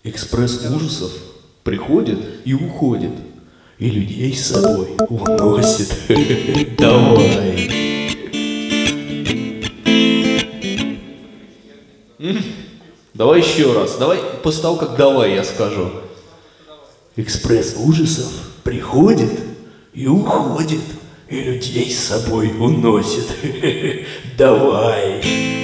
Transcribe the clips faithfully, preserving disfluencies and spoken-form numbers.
Экспресс ужасов приходит и уходит, и людей с собой уносит. Давай. Давай еще раз. Давай после того, как давай я скажу. Экспресс ужасов приходит и уходит, и людей с собой уносит. Давай.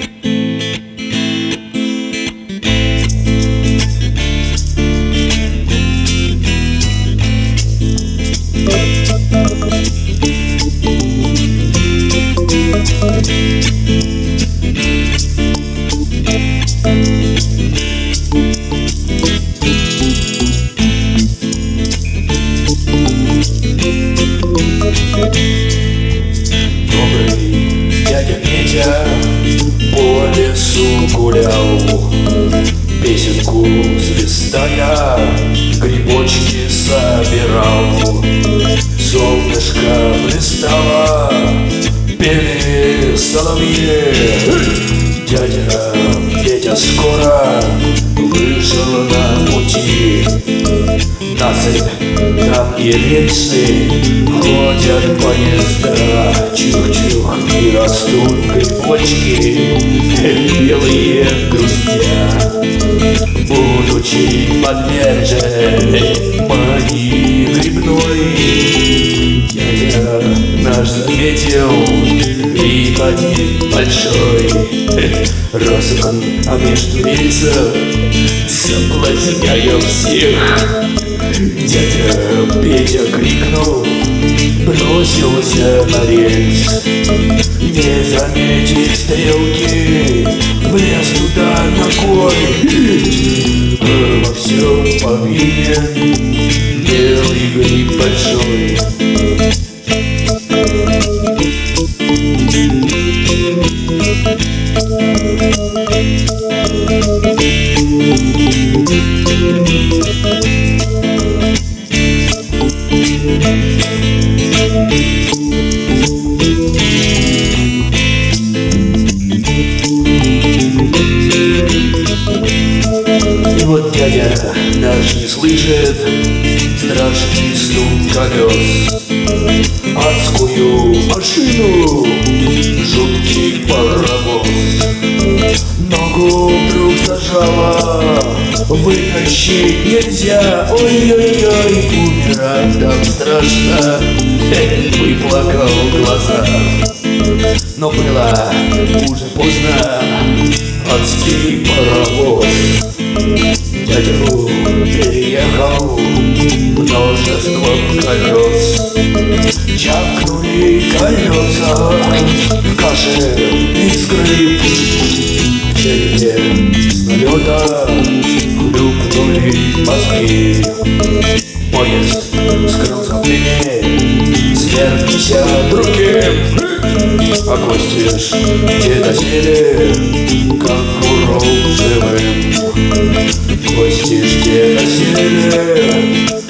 Добрый дядя Петя по лесу гулял, песенку свистая грибочки собирал. Солнышко блистало, пели соловьи. Дядя Петя скоро вышел на пути. Насыпь, там и рельсы, ходят поезда, чух-чух, и растут грибочки, белые грустя. Будучи подвержен магии грибной, дядя наш заметил гриб один большой. Рос он, а между рельсов соблазняя всех. Дядя Петя крикнул, бросился на рельс. Не заметив стрелки, влез туда ногой. А во всем повинен белый гриб большой. И вот дядя наш не слышит страшный стук колес, адскую машину, жуткий паровоз. Ногу вдруг зажало, вытащить нельзя. Ой-ой-ой, умирать так страшно, выплакал глаза. Но было уже поздно, адский паровоз дядю переехал множество колес. Чавкнули колеса в каше из гриб. В черепе с налета хлюпнули мозги. Поезд скрылся в плене, смерть неся другим. А гости ж где досели, как урок живым. Гости ж где досели,